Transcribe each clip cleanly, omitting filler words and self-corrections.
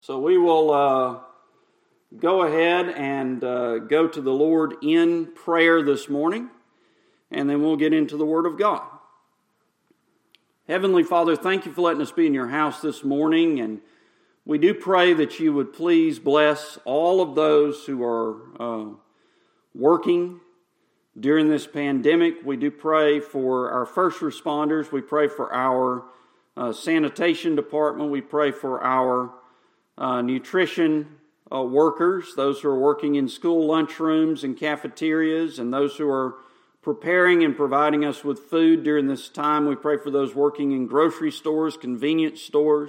So we will go ahead and go to the Lord in prayer this morning, and then we'll get into the Word of God. Heavenly Father, thank you for letting us be in your house this morning, and we do pray that you would please bless all of those who are working during this pandemic. We do pray for our first responders. We pray for our sanitation department. We pray for our nutrition workers, those who are working in school lunchrooms and cafeterias, and those who are preparing and providing us with food during this time. We pray for those working in grocery stores, convenience stores.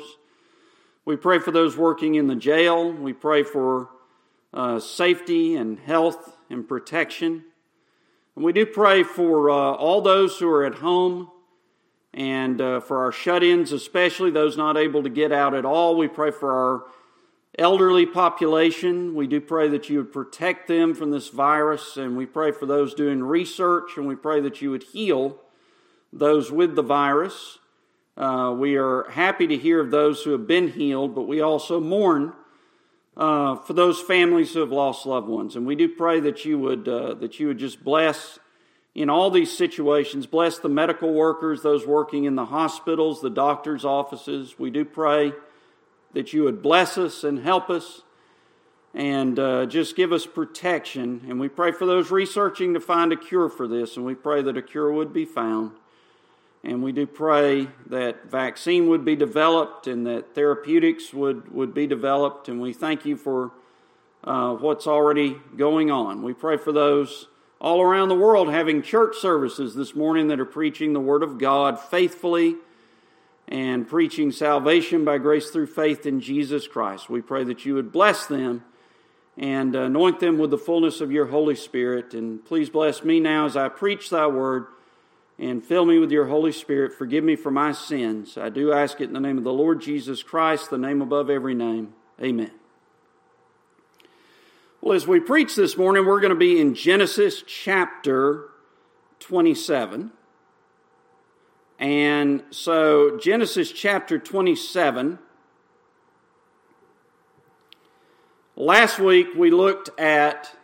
We pray for those working in the jail. We pray for safety and health and protection. And we do pray for all those who are at home and for our shut-ins, especially those not able to get out at all. We pray for our elderly population. We do pray that you would protect them from this virus, and we pray for those doing research, and we pray that you would heal those with the virus. We are happy to hear of those who have been healed, but we also mourn for those families who have lost loved ones. And we do pray that you would just bless in all these situations. Bless the medical workers, those working in the hospitals, the doctors' offices. We do pray that you would bless us and help us and just give us protection. And we pray for those researching to find a cure for this, and we pray that a cure would be found. And we do pray that vaccine would be developed and that therapeutics would be developed. And we thank you for what's already going on. We pray for those all around the world having church services this morning that are preaching the Word of God faithfully and preaching salvation by grace through faith in Jesus Christ. We pray that you would bless them and anoint them with the fullness of your Holy Spirit. And please bless me now as I preach thy word, and fill me with your Holy Spirit. Forgive me for my sins. I do ask it in the name of the Lord Jesus Christ, the name above every name. Amen. Well, as we preach this morning, we're going to be in Genesis chapter 27. And so, Genesis chapter 27. Last week we looked at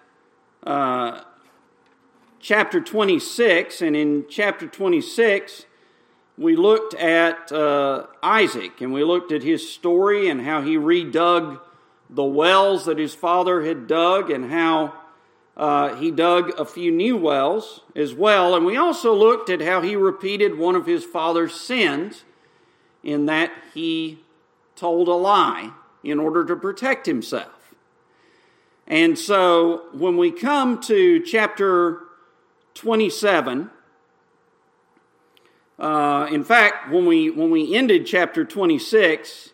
chapter 26, and in chapter 26 we looked at Isaac, and we looked at his story and how he redug the wells that his father had dug, and how he dug a few new wells as well. And we also looked at how he repeated one of his father's sins in that he told a lie in order to protect himself. And so when we come to chapter 27, in fact, when we ended chapter 26,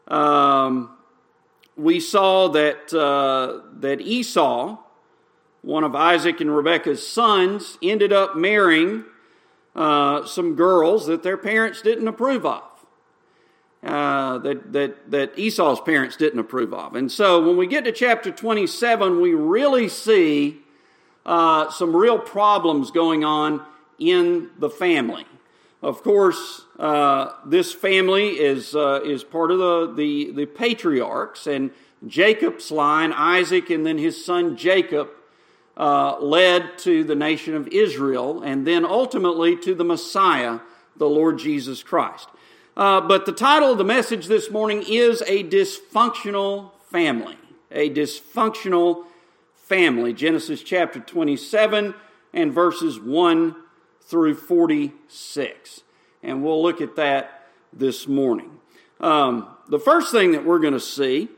we saw that Esau, one of Isaac and Rebekah's sons, ended up marrying some girls that their parents didn't approve of, that Esau's parents didn't approve of. And so when we get to chapter 27, we really see some real problems going on in the family. Of course, this family is part of the patriarchs, and Jacob's line, Isaac and then his son Jacob, led to the nation of Israel, and then ultimately to the Messiah, the Lord Jesus Christ. But the title of the message this morning is A Dysfunctional Family. A Dysfunctional Family. Genesis chapter 27 and verses 1 through 46. And we'll look at that this morning. The first thing that we're going to see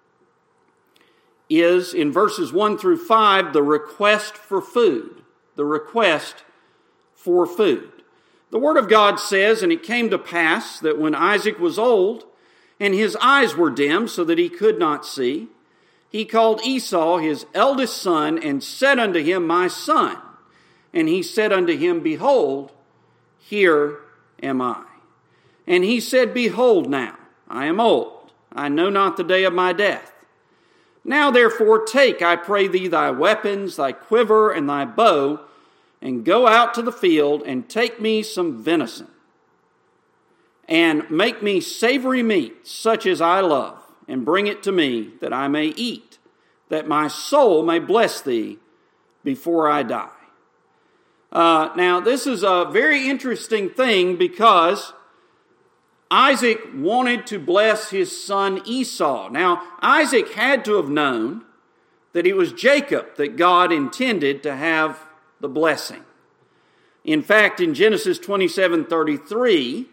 is in verses 1 through 5, the request for food. The request for food. The Word of God says, "And it came to pass that when Isaac was old, and his eyes were dim so that he could not see, he called Esau his eldest son, and said unto him, My son. And he said unto him, Behold, here am I. And he said, Behold now, I am old, I know not the day of my death. Now therefore take, I pray thee, thy weapons, thy quiver, and thy bow, and go out to the field, and take me some venison, and make me savory meat, such as I love, and bring it to me, that I may eat, that my soul may bless thee before I die. Now, this is a very interesting thing because Isaac wanted to bless his son Esau. Now, Isaac had to have known that it was Jacob that God intended to have the blessing. In fact, in Genesis 27:33,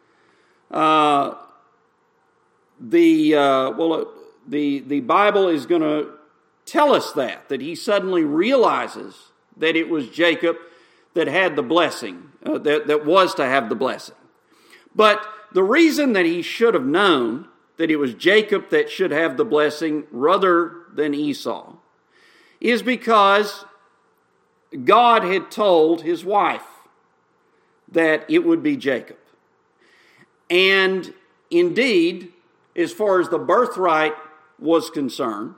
the Bible is going to tell us that he suddenly realizes that it was Jacob that had the blessing, that was to have the blessing. But the reason that he should have known that it was Jacob that should have the blessing rather than Esau is because God had told his wife that it would be Jacob. And indeed, as far as the birthright was concerned,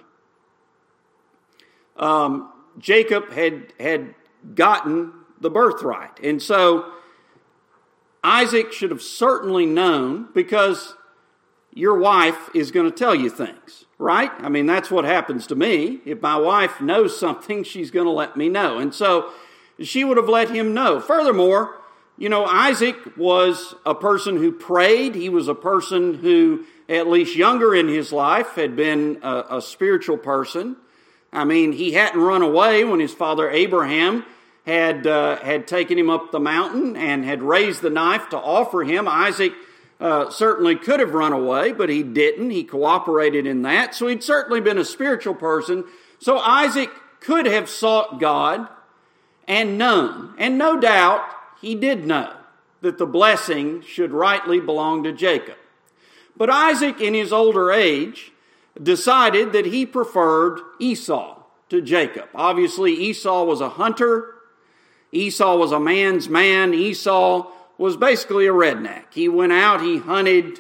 Jacob had gotten the birthright. And so Isaac should have certainly known, because your wife is going to tell you things, right? I mean, that's what happens to me. If my wife knows something, she's going to let me know. And so she would have let him know. Furthermore, Isaac was a person who prayed. He was a person who, at least younger in his life, had been a spiritual person. I mean, he hadn't run away when his father Abraham had taken him up the mountain and had raised the knife to offer him. Isaac certainly could have run away, but he didn't. He cooperated in that. So he'd certainly been a spiritual person. So Isaac could have sought God and known. And no doubt he did know that the blessing should rightly belong to Jacob. But Isaac, in his older age, decided that he preferred Esau to Jacob. Obviously, Esau was a hunter. Esau was a man's man. Esau was basically a redneck. He went out, he hunted,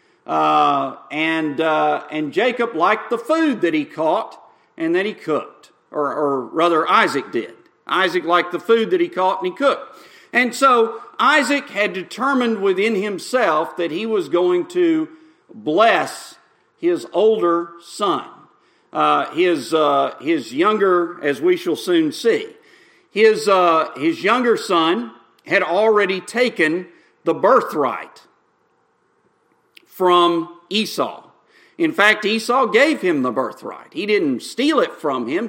and Jacob liked the food that he caught and that he cooked. Or rather, Isaac did. Isaac liked the food that he caught and he cooked. And so Isaac had determined within himself that he was going to bless his older son. His younger, as we shall soon see. His younger son had already taken the birthright from Esau. In fact, Esau gave him the birthright. He didn't steal it from him.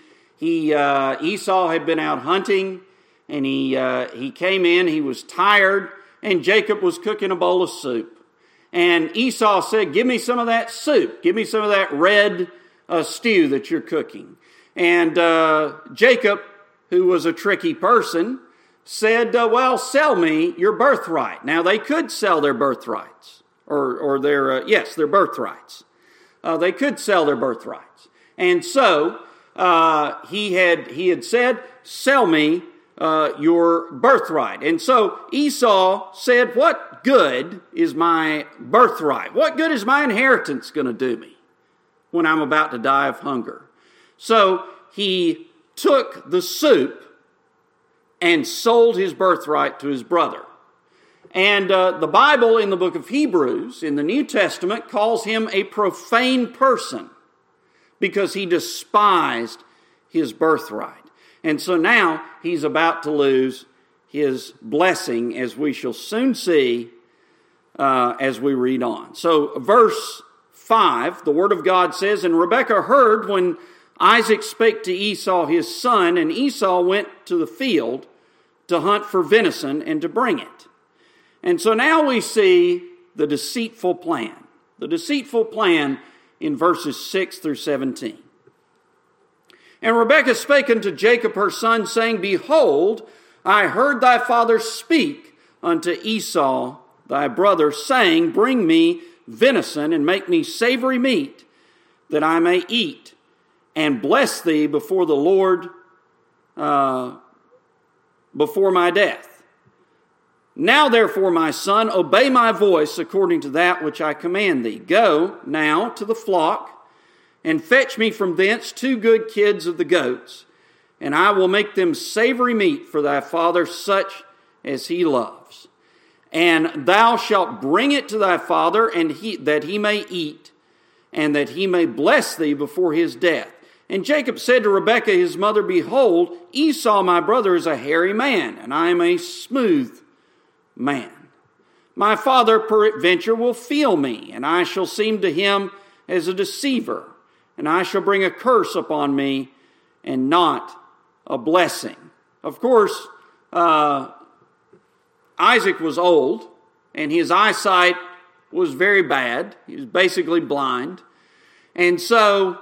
Esau had been out hunting, and he came in. He was tired, and Jacob was cooking a bowl of soup. And Esau said, "Give me some of that soup. Give me some of that red stew that you're cooking." And Jacob, who was a tricky person, said, "Well, sell me your birthright." Now, they could sell their birthrights, or their birthrights. They could sell their birthrights. And so he had said, "Sell me your birthright." And so Esau said, "What good is my birthright? What good is my inheritance going to do me when I'm about to die of hunger?" So he took the soup and sold his birthright to his brother. And the Bible in the book of Hebrews, in the New Testament, calls him a profane person because he despised his birthright. And so now he's about to lose his blessing, as we shall soon see as we read on. So verse 5, the Word of God says, "And Rebekah heard when Isaac spake to Esau his son, and Esau went to the field to hunt for venison and to bring it." And so now we see the deceitful plan. The deceitful plan in verses 6 through 17. "And Rebekah spake unto Jacob her son, saying, Behold, I heard thy father speak unto Esau thy brother, saying, Bring me venison, and make me savory meat, that I may eat, and bless thee before the Lord, before my death. Now therefore, my son, obey my voice according to that which I command thee. Go now to the flock, and fetch me from thence 2 good kids of the goats, and I will make them savory meat for thy father, such as he loves. And thou shalt bring it to thy father, and that he may eat, and that he may bless thee before his death. And Jacob said to Rebekah his mother, Behold, Esau my brother is a hairy man, and I am a smooth man. My father peradventure will feel me, and I shall seem to him as a deceiver, and I shall bring a curse upon me, and not a blessing. Of course, Isaac was old, and his eyesight was very bad. He was basically blind. And so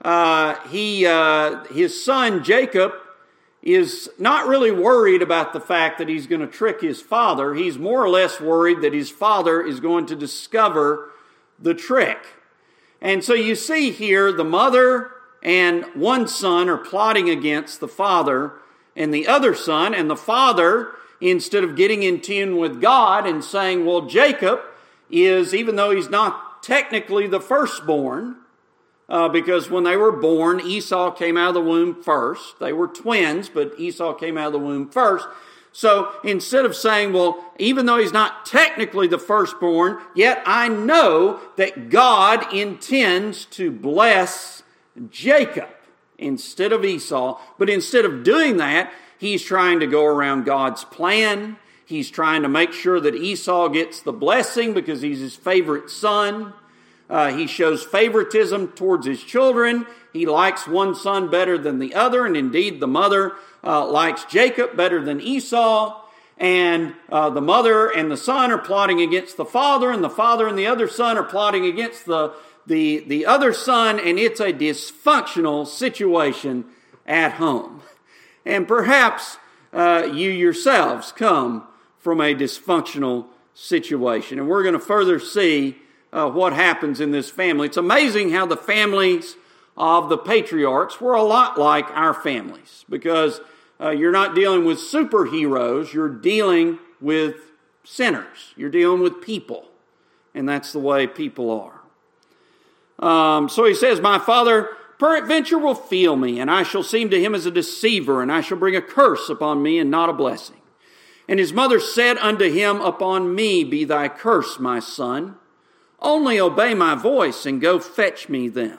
his son Jacob is not really worried about the fact that he's going to trick his father. He's more or less worried that his father is going to discover the trick. And so you see here the mother and one son are plotting against the father and the other son. And the father, instead of getting in tune with God and saying, well, Jacob is, even though he's not technically the firstborn, because when they were born, Esau came out of the womb first. They were twins, but Esau came out of the womb first. So instead of saying, well, even though he's not technically the firstborn, yet I know that God intends to bless Jacob instead of Esau. But instead of doing that, he's trying to go around God's plan. He's trying to make sure that Esau gets the blessing because he's his favorite son. He shows favoritism towards his children. He likes one son better than the other, and indeed the mother likes Jacob better than Esau. And the mother and the son are plotting against the father, and the father and the other son are plotting against the other son, and it's a dysfunctional situation at home. And perhaps you yourselves come from a dysfunctional situation. And we're going to further see what happens in this family. It's amazing how the families of the patriarchs were a lot like our families, because you're not dealing with superheroes, you're dealing with sinners. You're dealing with people, and that's the way people are. So he says, my father peradventure will feel me, and I shall seem to him as a deceiver, and I shall bring a curse upon me and not a blessing. And his mother said unto him, Upon me be thy curse, my son. Only obey my voice, and go fetch me them.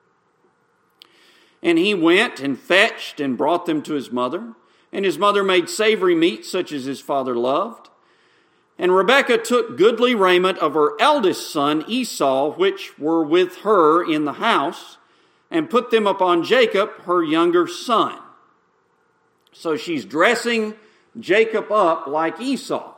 And he went and fetched and brought them to his mother. And his mother made savory meat, such as his father loved. And Rebekah took goodly raiment of her eldest son Esau, which were with her in the house, and put them upon Jacob, her younger son. So she's dressing Jacob up like Esau.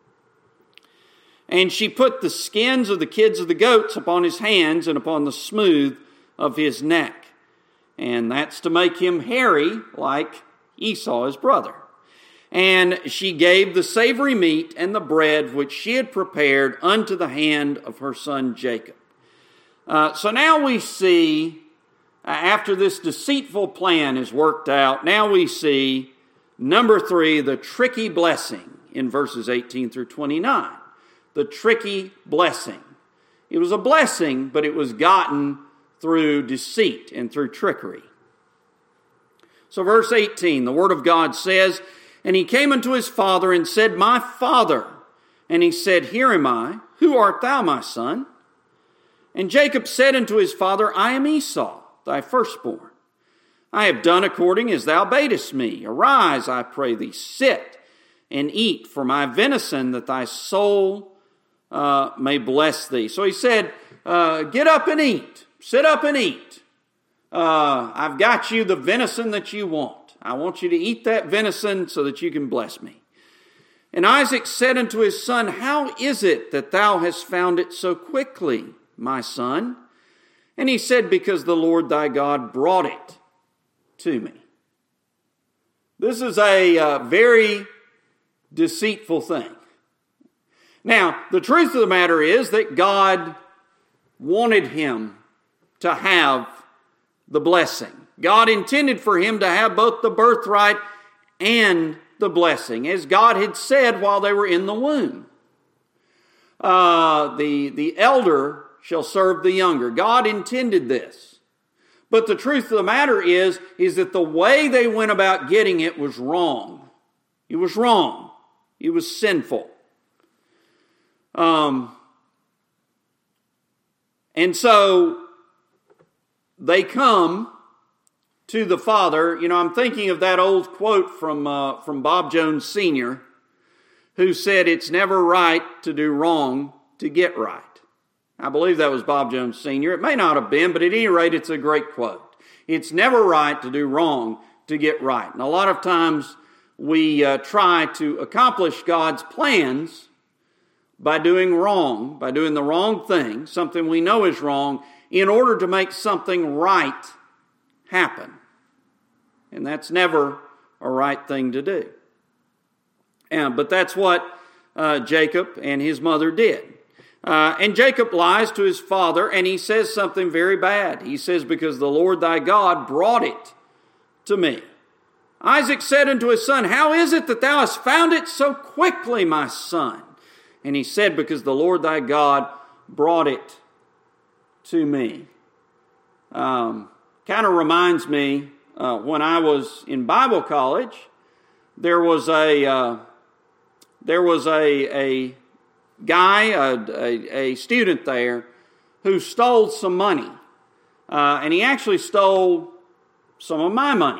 And she put the skins of the kids of the goats upon his hands and upon the smooth of his neck. And that's to make him hairy like Esau, his brother. And she gave the savory meat and the bread which she had prepared unto the hand of her son Jacob. So now we see, after this deceitful plan is worked out, now we see, number 3, the tricky blessing in verses 18 through 29. The tricky blessing. It was a blessing, but it was gotten through deceit and through trickery. So verse 18, the Word of God says, And he came unto his father and said, My father. And he said, Here am I. Who art thou, my son? And Jacob said unto his father, I am Esau, thy firstborn. I have done according as thou badest me. Arise, I pray thee, sit and eat for my venison, that thy soul may bless thee. So he said, get up and eat. Sit up and eat. I've got you the venison that you want. I want you to eat that venison so that you can bless me. And Isaac said unto his son, How is it that thou hast found it so quickly, my son? And he said, Because the Lord thy God brought it to me. This is a very deceitful thing. Now, the truth of the matter is that God wanted him to have the blessing. God intended for him to have both the birthright and the blessing, as God had said while they were in the womb. The elder shall serve the younger. God intended this. But the truth of the matter is that the way they went about getting it was wrong. It was wrong. It was sinful. And so they come to the father. You know, I'm thinking of that old quote from Bob Jones Sr., who said, "It's never right to do wrong to get right." I believe that was Bob Jones Sr. It may not have been, but at any rate, it's a great quote. It's never right to do wrong to get right. And a lot of times we try to accomplish God's plans by doing wrong, by doing the wrong thing, something we know is wrong, in order to make something right happen. And that's never a right thing to do. But that's what Jacob and his mother did. And Jacob lies to his father, and he says something very bad. He says, "Because the Lord thy God brought it to me." Isaac said unto his son, "How is it that thou hast found it so quickly, my son?" And he said, "Because the Lord thy God brought it to me." Kind of reminds me, when I was in Bible college, there was a guy, a student there, who stole some money. And he actually stole some of my money.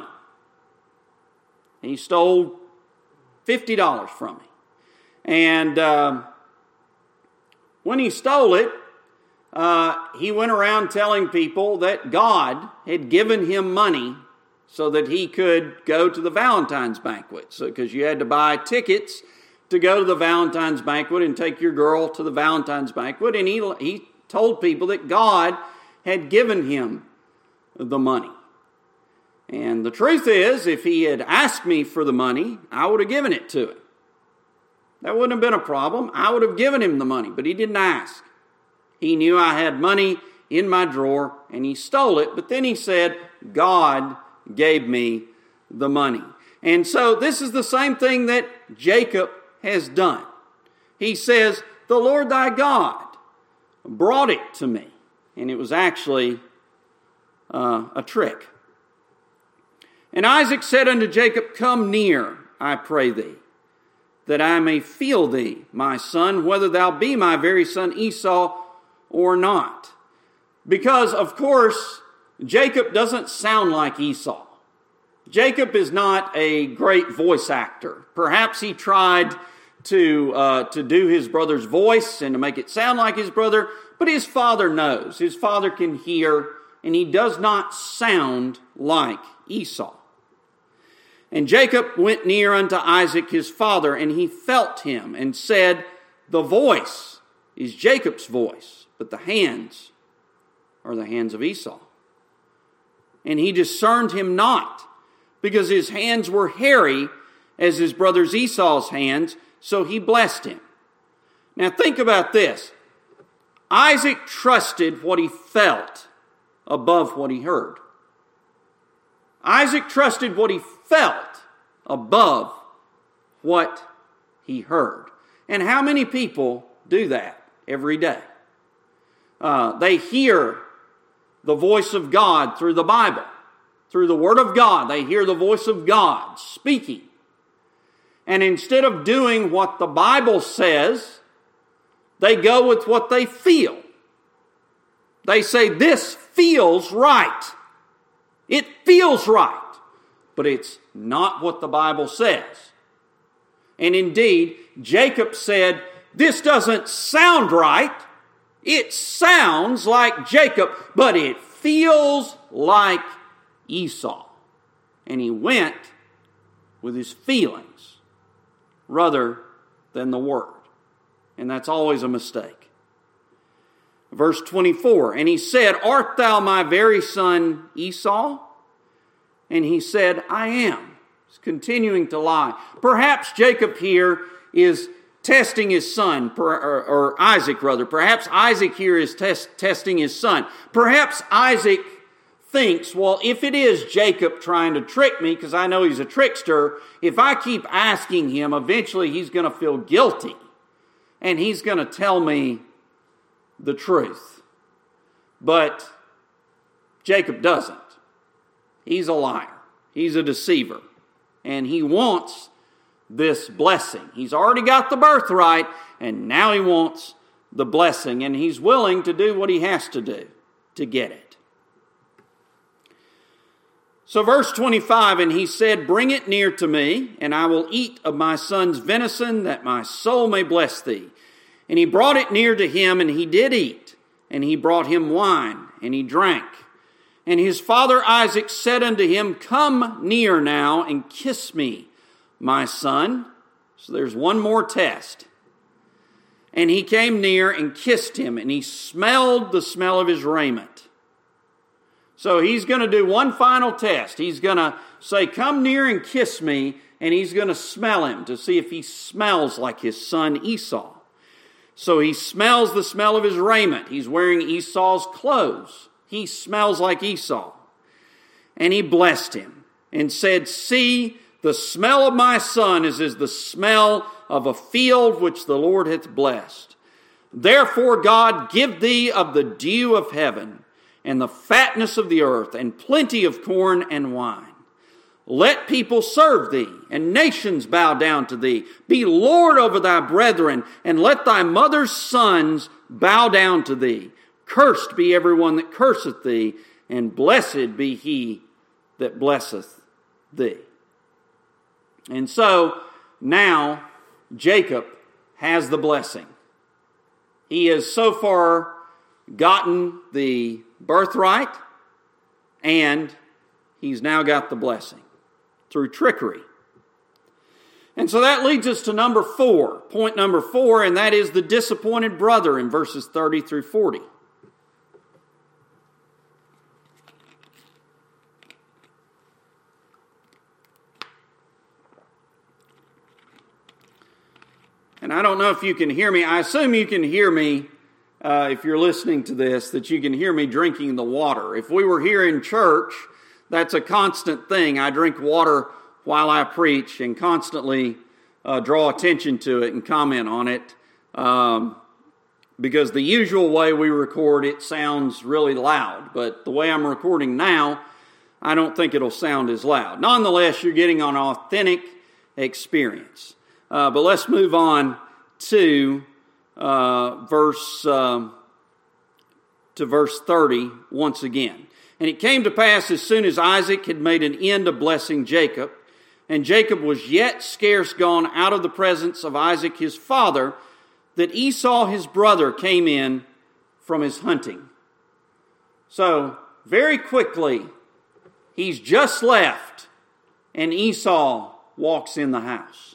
He stole $50 from me. And when he stole it, he went around telling people that God had given him money so that he could go to the Valentine's banquet. So, because you had to buy tickets to go to the Valentine's banquet and take your girl to the Valentine's banquet. And he told people that God had given him the money. And the truth is, if he had asked me for the money, I would have given it to him. That wouldn't have been a problem. I would have given him the money, but he didn't ask. He knew I had money in my drawer, and he stole it. But then he said, "God gave me the money." And so this is the same thing that Jacob has done. He says, "The Lord thy God brought it to me." And it was actually a trick. And Isaac said unto Jacob, "Come near, I pray thee, that I may feel thee, my son, whether thou be my very son Esau or not." Because, of course, Jacob doesn't sound like Esau. Jacob is not a great voice actor. Perhaps he tried to do his brother's voice and to make it sound like his brother, but his father knows. His father can hear, and he does not sound like Esau. And Jacob went near unto Isaac his father, and he felt him, and said, "The voice is Jacob's voice, but the hands are the hands of Esau." And he discerned him not, because his hands were hairy as his brother's Esau's hands, so he blessed him. Now think about this. Isaac trusted what he felt above what he heard. Isaac trusted what he felt above what he heard. And how many people do that every day? They hear the voice of God through the Bible, through the Word of God. They hear the voice of God speaking. And instead of doing what the Bible says, they go with what they feel. They say, "This feels right. It feels right." But it's not what the Bible says. And indeed, Jacob said, "This doesn't sound right. It sounds like Jacob, but it feels like Esau." And he went with his feelings rather than the word. And that's always a mistake. Verse 24, "And he said, Art thou my very son Esau? And he said, I am." He's continuing to lie. Perhaps Jacob here is testing his son, or Isaac rather. Perhaps Isaac here is testing his son. Perhaps Isaac thinks, well, if it is Jacob trying to trick me, because I know he's a trickster, if I keep asking him, eventually he's going to feel guilty. And he's going to tell me the truth. But Jacob doesn't. He's a liar. He's a deceiver. And he wants this blessing. He's already got the birthright, and now he wants the blessing. And he's willing to do what he has to do to get it. So verse 25, and he said, bring it near to me, and I will eat of my son's venison, that my soul may bless thee. And he brought it near to him, and he did eat. And he brought him wine, and he drank. And his father Isaac said unto him, come near now, and kiss me, my son. So there's one more test. And he came near and kissed him, and he smelled the smell of his raiment. So he's going to do one final test. He's going to say, come near and kiss me, and he's going to smell him to see if he smells like his son Esau. So he smells the smell of his raiment. He's wearing Esau's clothes. He smells like Esau. And he blessed him and said, see, the smell of my son is as the smell of a field which the Lord hath blessed. Therefore, God, give thee of the dew of heaven, and the fatness of the earth, and plenty of corn and wine. Let people serve thee, and nations bow down to thee. Be Lord over thy brethren, and let thy mother's sons bow down to thee. Cursed be everyone that curseth thee, and blessed be he that blesseth thee. And so, now, Jacob has the blessing. He has so far gotten the birthright, and he's now got the blessing through trickery. And so that leads us to number 4, point number 4, and that is the disappointed brother in verses 30 through 40. And I don't know if you can hear me. I assume you can hear me if you're listening to this, that you can hear me drinking the water. If we were here in church, that's a constant thing. I drink water while I preach and constantly draw attention to it and comment on it because the usual way we record it sounds really loud, but the way I'm recording now, I don't think it'll sound as loud. Nonetheless, you're getting an authentic experience. But let's move on to verse 30 once again. And it came to pass as soon as Isaac had made an end of blessing Jacob, and Jacob was yet scarce gone out of the presence of Isaac his father, that Esau his brother came in from his hunting. So, very quickly, he's just left, and Esau walks in the house.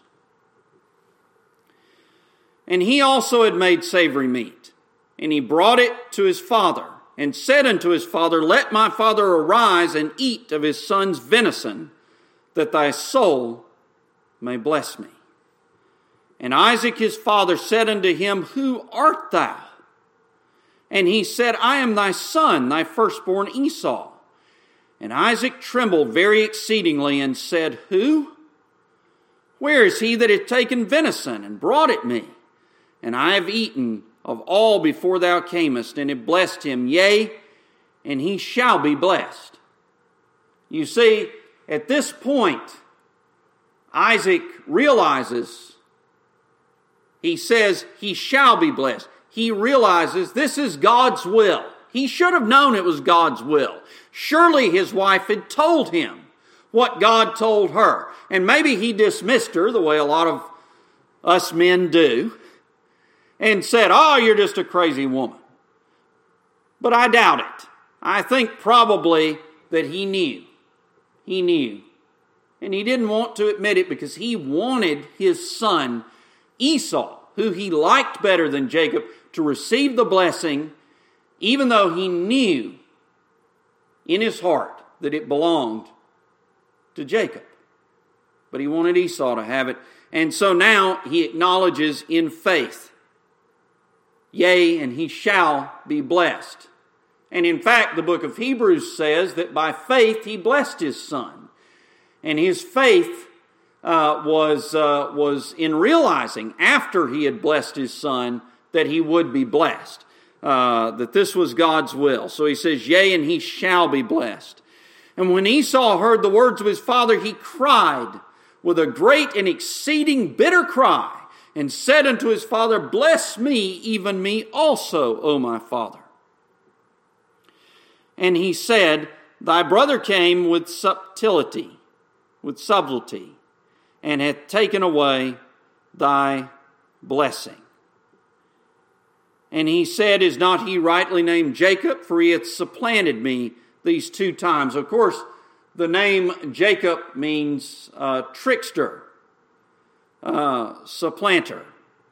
And he also had made savory meat, and he brought it to his father, and said unto his father, let my father arise and eat of his son's venison, that thy soul may bless me. And Isaac his father said unto him, who art thou? And he said, I am thy son, thy firstborn Esau. And Isaac trembled very exceedingly, and said, who? Where is he that hath taken venison, and brought it me? And I have eaten of all before thou camest, and have blessed him, yea, and he shall be blessed. You see, at this point, Isaac realizes, he says he shall be blessed. He realizes this is God's will. He should have known it was God's will. Surely his wife had told him what God told her. And maybe he dismissed her the way a lot of us men do, and said, oh, you're just a crazy woman. But I doubt it. I think probably that he knew. He knew. And he didn't want to admit it because he wanted his son Esau, who he liked better than Jacob, to receive the blessing, even though he knew in his heart that it belonged to Jacob. But he wanted Esau to have it. And so now he acknowledges in faith, yea, and he shall be blessed. And in fact, the book of Hebrews says that by faith he blessed his son. And his faith was in realizing after he had blessed his son that he would be blessed. That this was God's will. So he says, yea, and he shall be blessed. And when Esau heard the words of his father, he cried with a great and exceeding bitter cry, and said unto his father, bless me, even me also, O my father. And he said, Thy brother came with subtlety, and hath taken away thy blessing. And he said, Is not he rightly named Jacob? For he hath supplanted me these 2 times. Of course, the name Jacob means trickster, supplanter.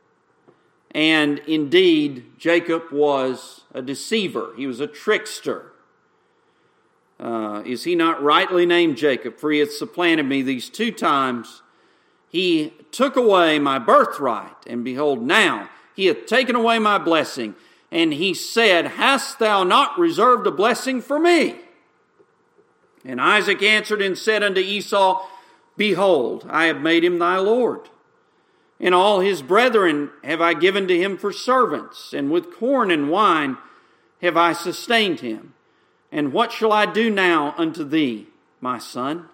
And indeed, Jacob was a deceiver. He was a trickster. Is he not rightly named Jacob? For he hath supplanted me these 2 times. He took away my birthright, and behold, now he hath taken away my blessing. And he said, Hast thou not reserved a blessing for me? And Isaac answered and said unto Esau, Behold, I have made him thy Lord. And all his brethren have I given to him for servants, and with corn and wine have I sustained him. And what shall I do now unto thee, my son?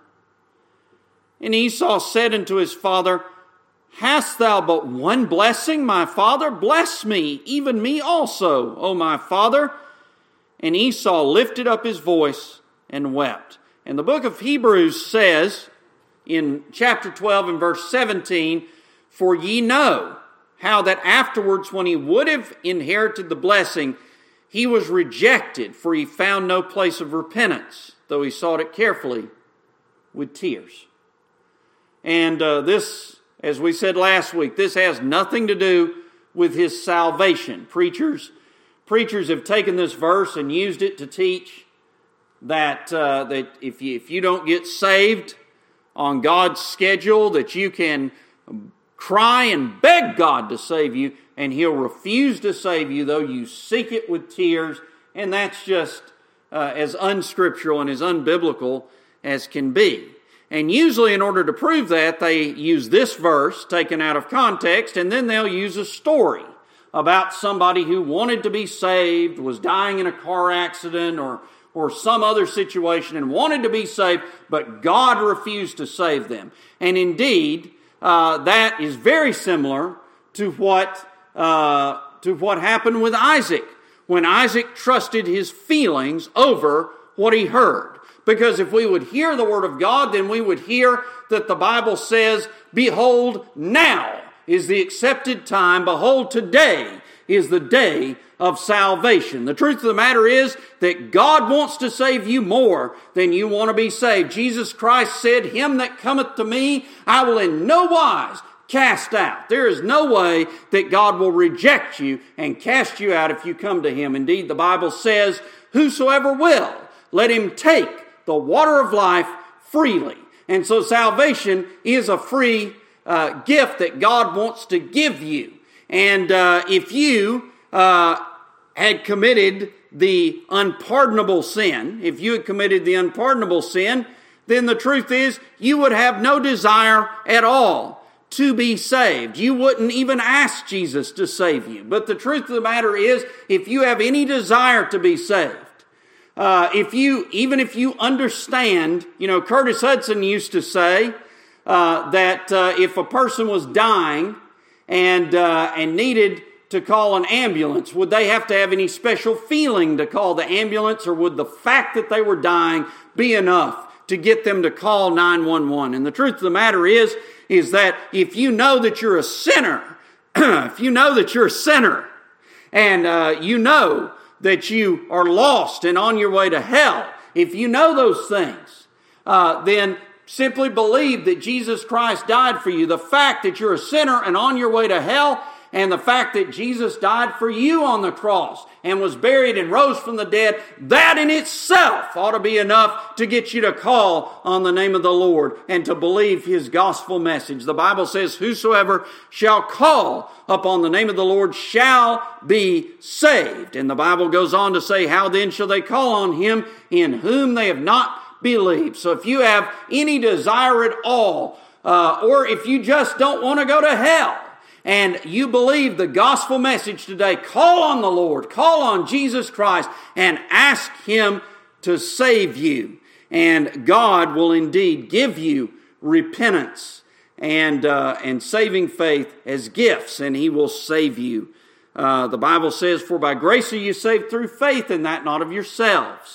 And Esau said unto his father, Hast thou but one blessing, my father? Bless me, even me also, O my father. And Esau lifted up his voice and wept. And the book of Hebrews says, in chapter 12 and verse 17, For ye know how that afterwards, when he would have inherited the blessing, he was rejected, for he found no place of repentance, though he sought it carefully with tears. And this, as we said last week, this has nothing to do with his salvation. Preachers have taken this verse and used it to teach that if you don't get saved on God's schedule, that you can cry and beg God to save you, and He'll refuse to save you, though you seek it with tears. And that's just as unscriptural and as unbiblical as can be. And usually in order to prove that, they use this verse taken out of context, and then they'll use a story about somebody who wanted to be saved, was dying in a car accident or some other situation and wanted to be saved, but God refused to save them. And indeed, that is very similar to what happened with Isaac, when Isaac trusted his feelings over what he heard. Because if we would hear the word of God, then we would hear that the Bible says, Behold, now is the accepted time. Behold, today is the day of salvation. The truth of the matter is that God wants to save you more than you want to be saved. Jesus Christ said, Him that cometh to me, I will in no wise cast out. There is no way that God will reject you and cast you out if you come to Him. Indeed, the Bible says, Whosoever will, let him take the water of life freely. And so salvation is a free gift that God wants to give you. And if you had committed the unpardonable sin, then the truth is you would have no desire at all to be saved. You wouldn't even ask Jesus to save you. But the truth of the matter is, if you have any desire to be saved, if you understand, Curtis Hudson used to say that if a person was dying and needed to call an ambulance, would they have to have any special feeling to call the ambulance, or would the fact that they were dying be enough to get them to call 911? And the truth of the matter is that if you know that you're a sinner, and you know that you are lost and on your way to hell, if you know those things, then simply believe that Jesus Christ died for you. The fact that you're a sinner and on your way to hell, and the fact that Jesus died for you on the cross and was buried and rose from the dead, that in itself ought to be enough to get you to call on the name of the Lord and to believe His gospel message. The Bible says, Whosoever shall call upon the name of the Lord shall be saved. And the Bible goes on to say, How then shall they call on Him in whom they have not believed? So if you have any desire at all, or if you just don't want to go to hell, and you believe the gospel message today, call on the Lord, call on Jesus Christ, and ask Him to save you. And God will indeed give you repentance and saving faith as gifts, and He will save you. The Bible says, For by grace are you saved through faith, and that not of yourselves.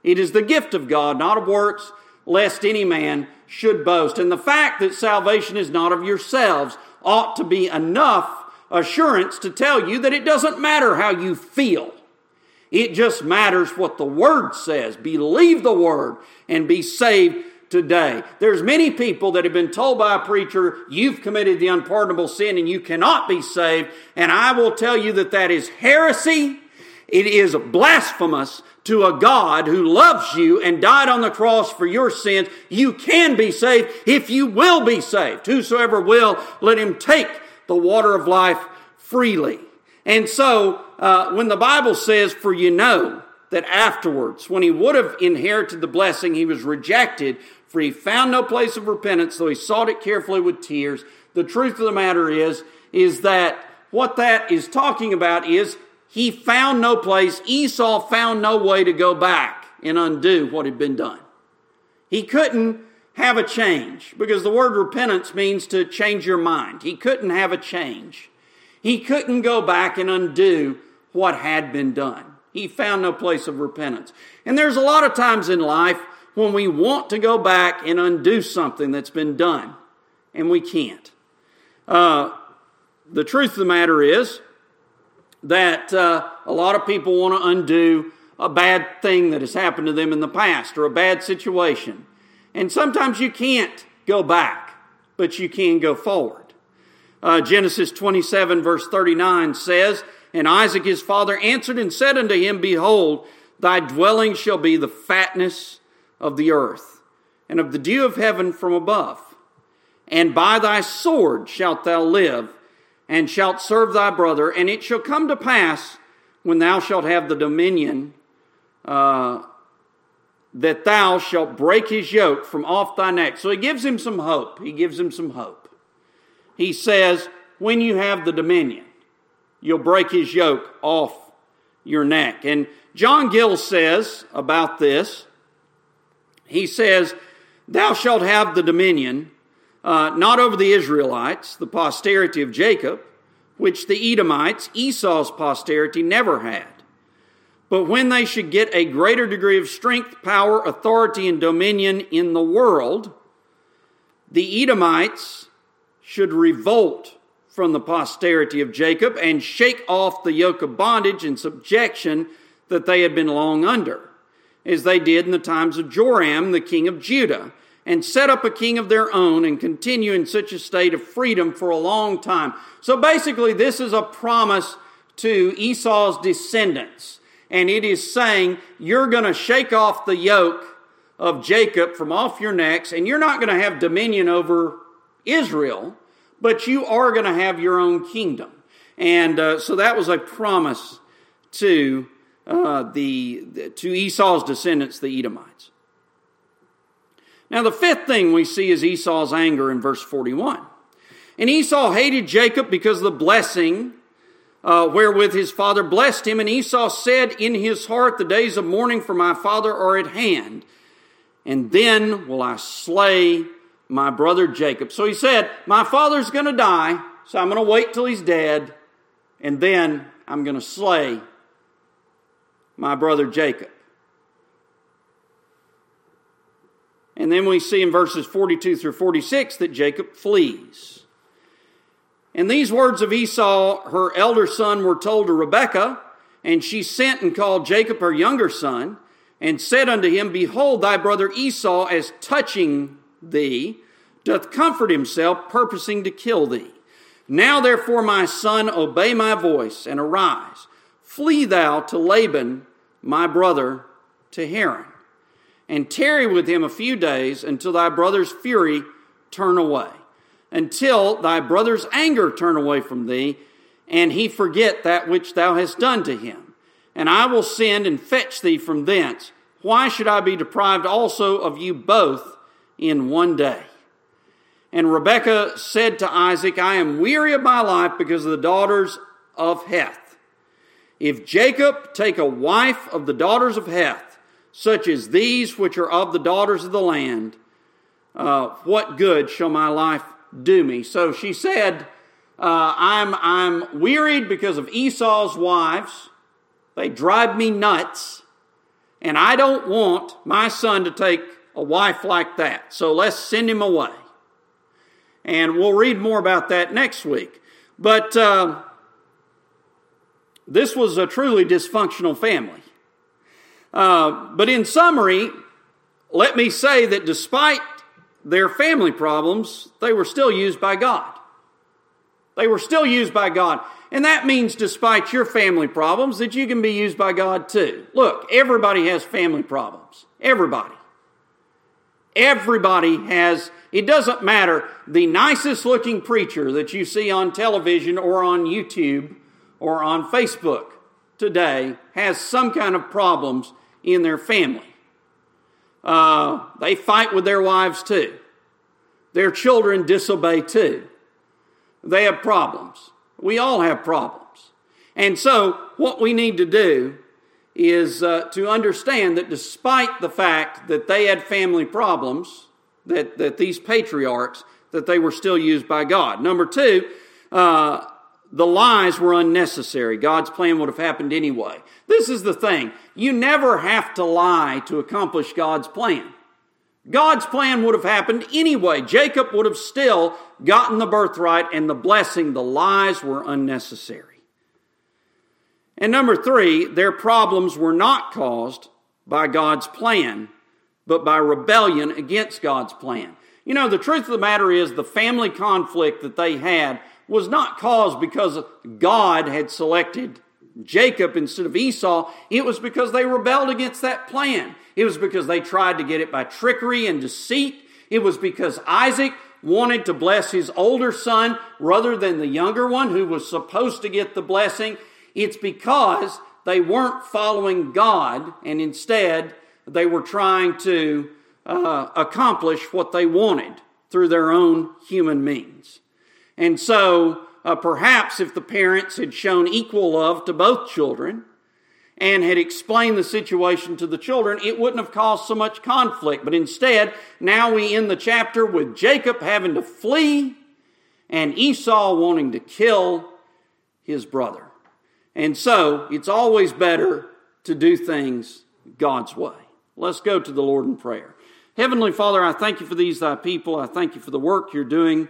It is the gift of God, not of works, lest any man should boast. And the fact that salvation is not of yourselves ought to be enough assurance to tell you that it doesn't matter how you feel. It just matters what the Word says. Believe the Word and be saved today. There's many people that have been told by a preacher, you've committed the unpardonable sin and you cannot be saved. And I will tell you that that is heresy. It is blasphemous to a God who loves you and died on the cross for your sins. You can be saved if you will be saved. Whosoever will, let him take the water of life freely. And so, when the Bible says, for you know that afterwards, when he would have inherited the blessing, he was rejected, for he found no place of repentance, though he sought it carefully with tears. The truth of the matter is that what that is talking about is he found no place. Esau found no way to go back and undo what had been done. He couldn't have a change, because the word repentance means to change your mind. He couldn't have a change. He couldn't go back and undo what had been done. He found no place of repentance. And there's a lot of times in life when we want to go back and undo something that's been done, and we can't. The truth of the matter is that a lot of people want to undo a bad thing that has happened to them in the past or a bad situation. And sometimes you can't go back, but you can go forward. Genesis 27 verse 39 says, and Isaac his father answered and said unto him, behold, thy dwelling shall be the fatness of the earth, and of the dew of heaven from above. And by thy sword shalt thou live, and shalt serve thy brother. And it shall come to pass, when thou shalt have the dominion, that thou shalt break his yoke from off thy neck. So he gives him some hope. He gives him some hope. He says, when you have the dominion, you'll break his yoke off your neck. And John Gill says about this, he says, thou shalt have the dominion, not over the Israelites, the posterity of Jacob, which the Edomites, Esau's posterity, never had. But when they should get a greater degree of strength, power, authority, and dominion in the world, the Edomites should revolt from the posterity of Jacob and shake off the yoke of bondage and subjection that they had been long under, as they did in the times of Joram, the king of Judah, and set up a king of their own and continue in such a state of freedom for a long time. So basically, this is a promise to Esau's descendants. And it is saying, you're going to shake off the yoke of Jacob from off your necks, and you're not going to have dominion over Israel, but you are going to have your own kingdom. And so that was a promise to Esau's descendants, the Edomites. Now the fifth thing we see is Esau's anger in verse 41. And Esau hated Jacob because of the blessing wherewith his father blessed him. And Esau said in his heart, the days of mourning for my father are at hand, and then will I slay my brother Jacob. So he said, my father's going to die, so I'm going to wait till he's dead, and then I'm going to slay my brother Jacob. And then we see in verses 42 through 46 that Jacob flees. And these words of Esau, her elder son, were told to Rebekah, and she sent and called Jacob her younger son, and said unto him, behold, thy brother Esau, as touching thee, doth comfort himself, purposing to kill thee. Now therefore, my son, obey my voice, and arise. Flee thou to Laban, my brother, to Haran, and tarry with him a few days, until thy brother's fury turn away, until thy brother's anger turn away from thee, and he forget that which thou hast done to him. And I will send and fetch thee from thence. Why should I be deprived also of you both in one day? And Rebekah said to Isaac, I am weary of my life because of the daughters of Heth. If Jacob take a wife of the daughters of Heth, such as these which are of the daughters of the land, what good shall my life do me? So she said, I'm wearied because of Esau's wives. They drive me nuts. And I don't want my son to take a wife like that. So let's send him away. And we'll read more about that next week. But this was a truly dysfunctional family. But in summary, let me say that despite their family problems, they were still used by God. They were still used by God. And that means despite your family problems, that you can be used by God too. Look, everybody has family problems. Everybody. Everybody has, it doesn't matter, the nicest looking preacher that you see on television or on YouTube or on Facebook today has some kind of problems in their family. They fight with their wives too. Their children disobey too. They have problems. We all have problems. And so what we need to do is to understand that despite the fact that they had family problems, that these patriarchs, that they were still used by God. Number two, the lies were unnecessary. God's plan would have happened anyway. This is the thing. You never have to lie to accomplish God's plan. God's plan would have happened anyway. Jacob would have still gotten the birthright and the blessing. The lies were unnecessary. And number three, their problems were not caused by God's plan, but by rebellion against God's plan. You know, the truth of the matter is the family conflict that they had was not caused because God had selected Jacob instead of Esau. It was because they rebelled against that plan. It was because they tried to get it by trickery and deceit. It was because Isaac wanted to bless his older son rather than the younger one who was supposed to get the blessing. It's because they weren't following God, and instead they were trying to accomplish what they wanted through their own human means. And so perhaps if the parents had shown equal love to both children and had explained the situation to the children, it wouldn't have caused so much conflict. But instead, now we end the chapter with Jacob having to flee and Esau wanting to kill his brother. And so, it's always better to do things God's way. Let's go to the Lord in prayer. Heavenly Father, I thank you for these thy people. I thank you for the work you're doing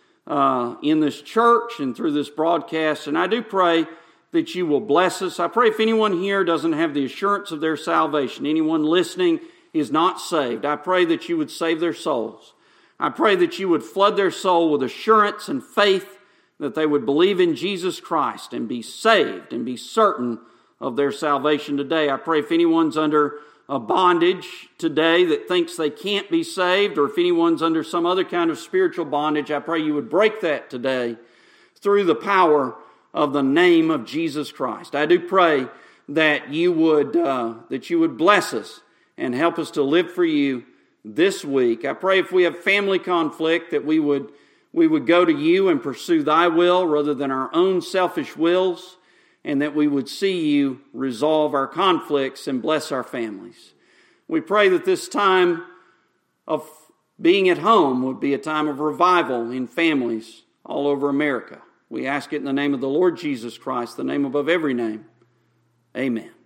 in this church and through this broadcast. And I do pray that you will bless us. I pray if anyone here doesn't have the assurance of their salvation, anyone listening is not saved, I pray that you would save their souls. I pray that you would flood their soul with assurance and faith, that they would believe in Jesus Christ and be saved and be certain of their salvation today. I pray if anyone's under a bondage today that thinks they can't be saved, or if anyone's under some other kind of spiritual bondage, I pray you would break that today through the power of the name of Jesus Christ. I do pray that you would bless us and help us to live for you this week. I pray if we have family conflict that we would go to you and pursue thy will rather than our own selfish wills, and that we would see you resolve our conflicts and bless our families. We pray that this time of being at home would be a time of revival in families all over America. We ask it in the name of the Lord Jesus Christ, the name above every name. Amen.